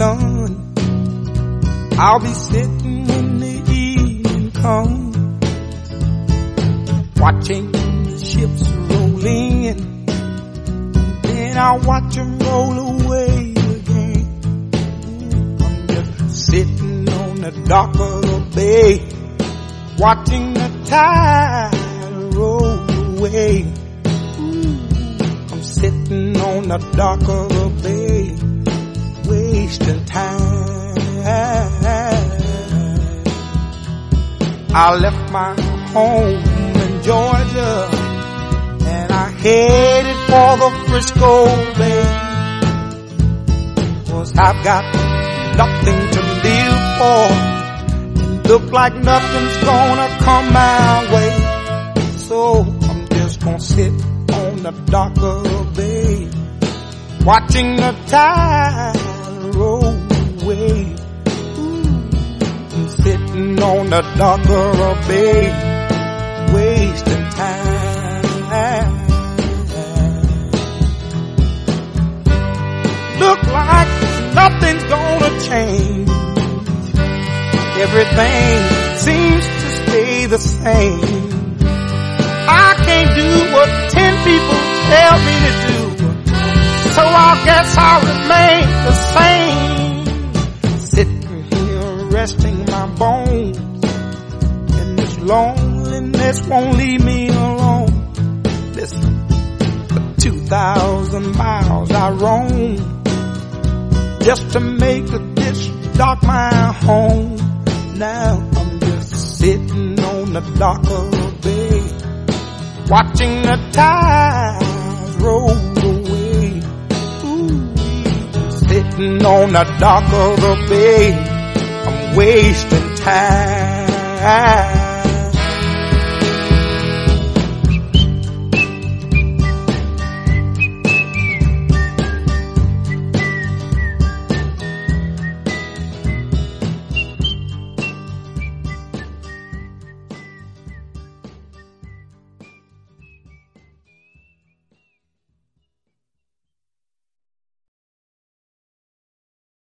done, I'll be sitting when the evening comes, watching the ships roll in, then I'll watch them roll away again. I'm just sitting on the dock of the bay, watching the tide roll away. I'm sitting on the dock of the bay, wasting time. I left my home in Georgia and I headed for the Frisco Bay, 'cause I've got nothing to live for, and look like nothing's gonna come my way. So I'm just gonna sit on the dock of the bay, watching the tide roll away. I'm sitting on the dock of the bay, wasting time. Look like nothing's gonna change, everything seems to stay the same. I can't do what 10 people tell me to do, so I guess I'll remain the same. Sitting here resting my bones, and this loneliness won't leave me alone. Listen, for 2,000 miles I roam, just to make this dock my home. Now I'm just sitting on the dock of the bay, watching the tides roll away. Sitting on the dock of the bay, I'm wasting time.